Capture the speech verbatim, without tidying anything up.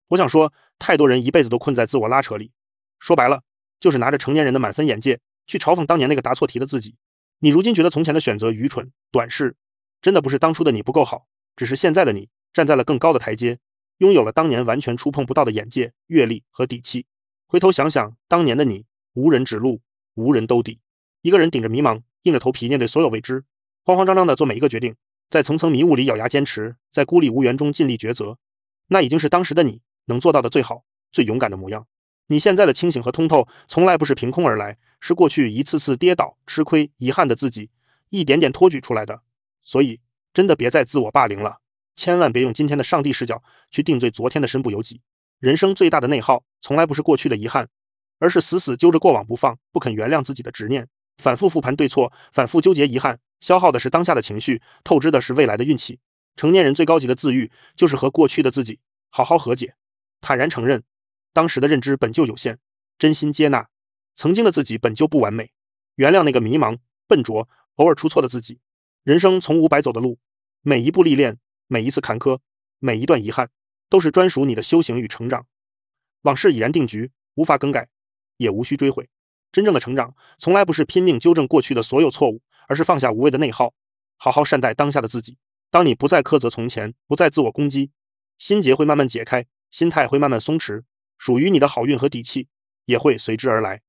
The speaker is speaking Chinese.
我想说，太多人一辈子都困在自我拉扯里，说白了，就是拿着成年人的满分眼界去嘲讽当年那个答错题的自己。你如今觉得从前的选择愚蠢、短视，真的不是当初的你不够好，只是现在的你站在了更高的台阶，拥有了当年完全触碰不到的眼界、阅历和底气。回头想想，当年的你，无人指路，无人兜底，一个人顶着迷茫，硬着头皮面对所有未知，慌慌张张的做每一个决定，在层层迷雾里咬牙坚持，在孤立无援中尽力抉择，那已经是当时的你能做到的最好、最勇敢的模样。你现在的清醒和通透，从来不是凭空而来，是过去一次次跌倒、吃亏、遗憾的自己，一点点托举出来的。所以，真的别再自我霸凌了，千万别用今天的上帝视角去定罪昨天的身不由己。人生最大的内耗，从来不是过去的遗憾，而是死死揪着过往不放，不肯原谅自己的执念，反复复盘对错，反复纠结遗憾，消耗的是当下的情绪，透支的是未来的运气。成年人最高级的自愈，就是和过去的自己好好和解，坦然承认当时的认知本就有限，真心接纳曾经的自己本就不完美，原谅那个迷茫、笨拙、偶尔出错的自己。人生从无白走的路，每一步历练，每一次坎坷，每一段遗憾，都是专属你的修行与成长。往事已然定局，无法更改，也无需追悔。真正的成长，从来不是拼命纠正过去的所有错误，而是放下无谓的内耗，好好善待当下的自己。当你不再苛责从前，不再自我攻击，心结会慢慢解开，心态会慢慢松弛，属于你的好运和底气也会随之而来。